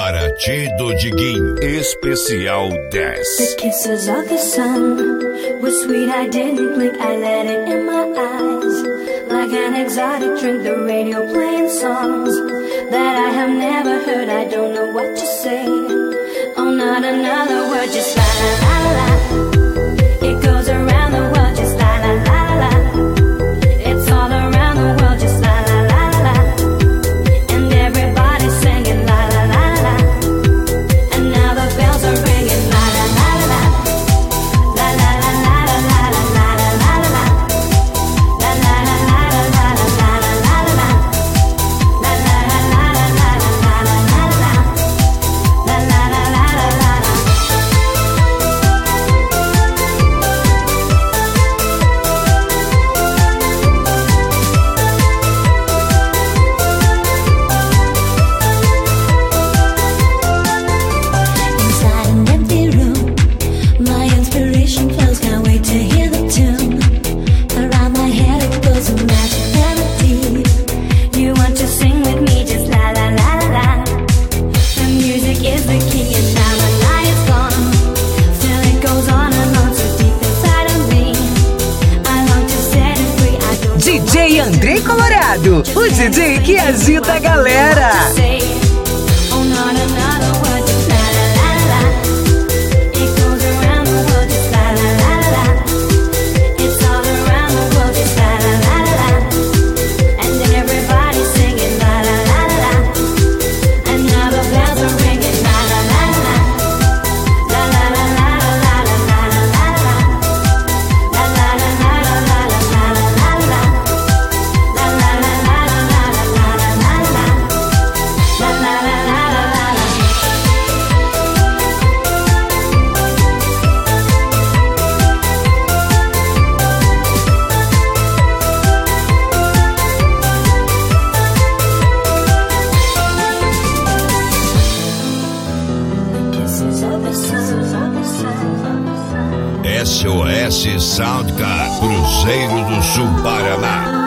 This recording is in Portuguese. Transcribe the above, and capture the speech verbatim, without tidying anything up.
Paraty do Diguinho. Especial dez. The kisses of the sun were sweet, I didn't blink, I let it in my eyes. Like an exotic drink, the radio playing songs that I have never heard, I don't know what to say. Oh, not another word, just la la la la. It goes around the world, just la la la la. It's all around the world, just la la la la. And everybody's singing la la la la. And now the bells are ringing la la la la. La la la la la la la la la la la. La la la la la la la la la la la. La la la la la la la la la la la. La la la la la la la. Inside an empty room, my inspiration flows, can't wait to hear the tune. Around my head it goes a magic melody. You want to sing with me, just la la la la la. The music is the key and now the night is gone. Still it goes on and on so deep inside of me. I long to set it free, I don't D J Andrei Colorado, o D J que agita a galera. say. Oh, not another word, just la la la la. It goes around the world, just la la la la. It's all around the world, just la la la la. And then everybody's singing la la la la. And now the bells are ringing la la la la. La la la la la la la la la la. La la la la la la la la la la la. La la la la la la la la la la la. La la la la la la la. Kisses of the sun. S O S Soundcar, Cruzeiro do Sul, Paraná.